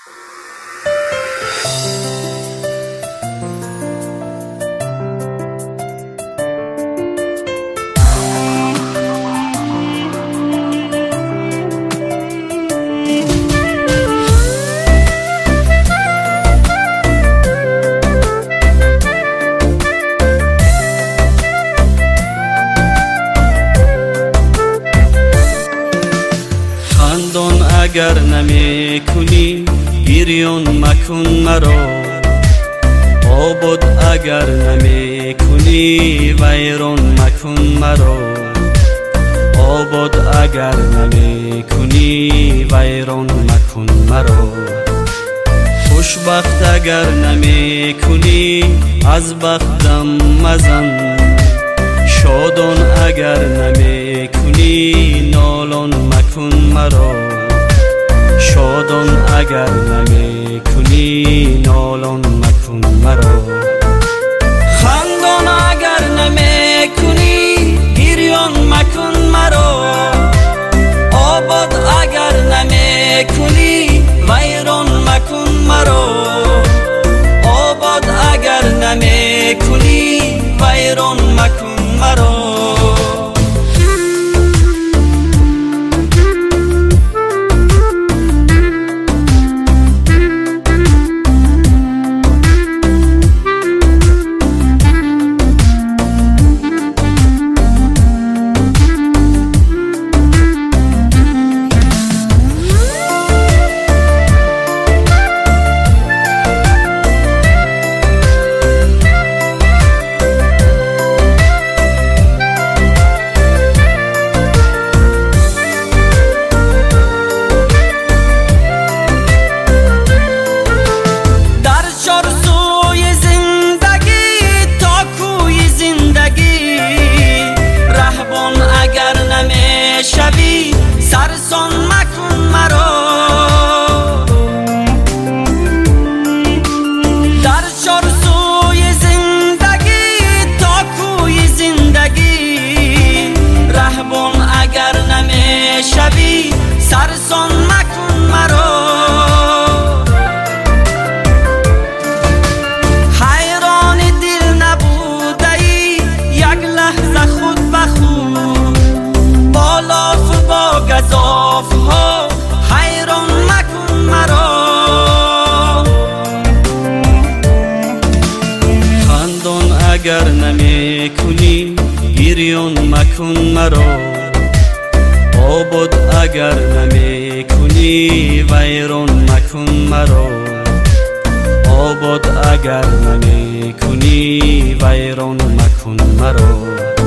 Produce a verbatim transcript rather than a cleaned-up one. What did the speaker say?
اگر نمی کنی گریان مکن مرا، آباد اگر نمی کنی ویران مکن مرا، آباد اگر نمی کنی ویران مکن مرا، خوشبخت اگر نمی کنی از بختم مزن، شادان اگر نمی کنی نالان مکن مرا، شادان اگر نمی کنی نالان مکن مرا، خندان اگر نمی کنی گریان مکن مرا، آباد اگر نمی کنی ویران مکن مرا، آباد اگر نمی کنی ویران مکن مرا. شبی سرسان مکن مرا، در چار سوی زندگی تا کوی زندگی، رهبان اگر نمی شبی سرسان مکن مرا، حیران دل نبوده ای یک لحظه خود به خود، با لاف با گزاف ها حیران مکن مرا، خندان اگر نمی کنی گریان مکن مرا، آباد اگر نمی کنی ویران مکن مرا، آباد اگر نمی کنی ویران مکن مرا.